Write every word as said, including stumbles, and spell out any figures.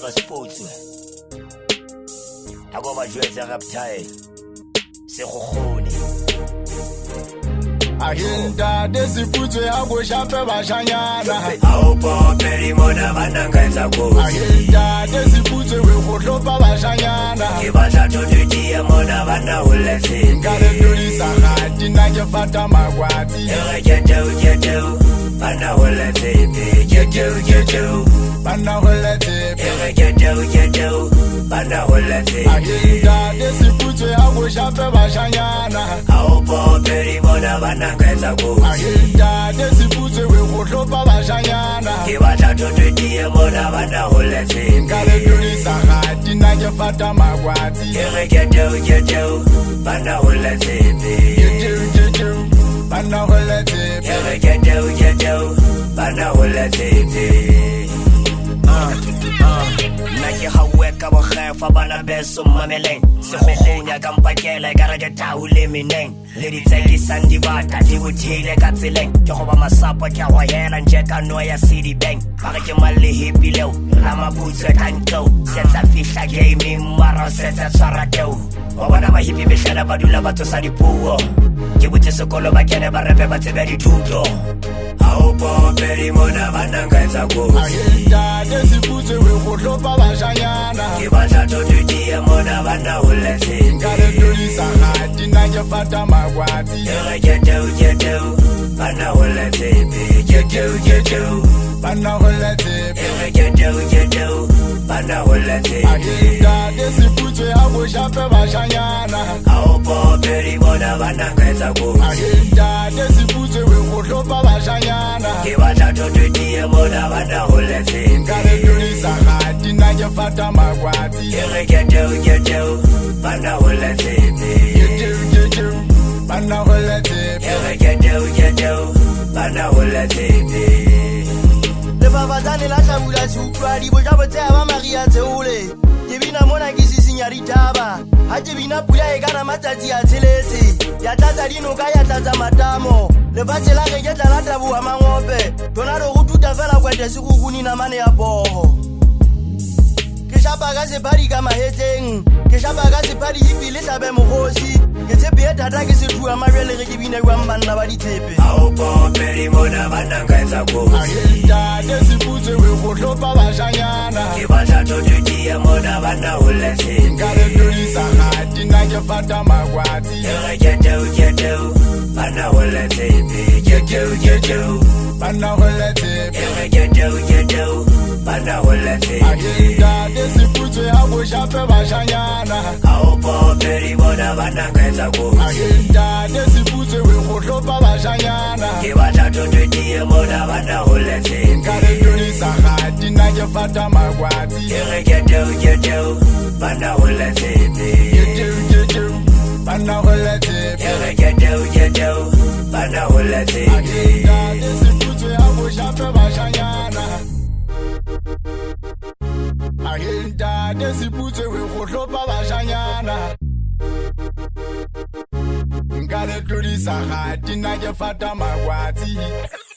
ba sports a go ba jwetsa reptile se go gone ahinda desiputwe hago shape bashanyana ao popeli mona banangaitsa kosi ahinda desiputwe we go hlopa bashanyana ke batla tototia mona bana holetse ngale dolisa hati na ke fata magwati ere jeteu jeteu bana holetse pe jeteu jeteu bana holetse ere jeteu jeteu bana holetse ahinda desiputwe hago shape bashanyana ao popeli mona banangaitsa kosi ahinda desiputwe we go hlopa bashanyana ke batla tototia mona bana holetse ngale dolisa hati na ke fata magwati ere jeteu jeteu bana holetse pe jeteu jeteu bana holetse ere jeteu jeteu bana holetse pe ah ah na ke hawe ka bo kgefa bana beso mameleng se go gonya ka mpakela ka re tau le meneng le di tseki sandi bata di bothile ka tseleng ke go ba masapo ke go hela nje ka no ya city bank ba re ke male happy leo la mabutse kanto setsa fihla gaming mara setsa tsara teu wa bona ba hippie behlela ba dula ba tsosa dipuo ke botse sekolo ba kene ba repe ba tsebe dithuto ao popeli mona banangaitsa kosi ahinda desiputwe we go hlopa bashanyana ke batla tototia mona bana holetse ngale dolisa hati na ke fata magwati ere jeteu jeteu bana holetse pe jeteu jeteu bana holetse ere jeteu jeteu bana holetse ahinda desiputwe hago shape bashanyana ao popeli mona banangaitsa kosi ahinda desiputwe we go hlopa bashanyana ke batla tototia mona bana holetse ngale dolisa hati na ke fata magwati ere jeteu jeteu bana holetse pe jeteu jeteu bana holetse ere jeteu jeteu bana holetse pe le babatsane la tlabula tsutlwadi boja botsea ba maria tseole ke bina mona ke sisinya ditaba ha ke bina pula e kana matsatsi a tsheletse ya tlatsa dinoka ya tlatsa matamo lefatshe la ge ke tla la taboa mangope tona re go tuta fela kwete se go guni namane ya pogo ke shapa ka sephadi ka mahetleng ke shapa ka sephadi ebile hlabe mogosi ke tshepe e thata ke sethua mabjale ge ke binaiwang banna ba ditshepe ao popeli mona banangaitsa kosi ahinda desiputwe we go hlopa bashanyana ke batla tototia mona bana holetse ngale dolisa hati na ke fata magwati ere jeteu jeteu bana holetse pe jeteu jeteu bana holetse ere jeteu jeteu bana holetse ahinda desiputwe hago shape bashanyana ao popeli mona banangaitsa kosi ahinda desiputwe we go hlopa bashanyana ke batla tototia mona bana holetse ngale dolisa hati na ke fata magwati ere jeteu jeteu bana holetse pe jeteu jeteu bana holetse ere jeteu jeteu bana holetse ahinda desiputwe hago shape bashanyana ahinda desiputwe we go hlopa bashanyana ngale dolisa hati na ke fata magwati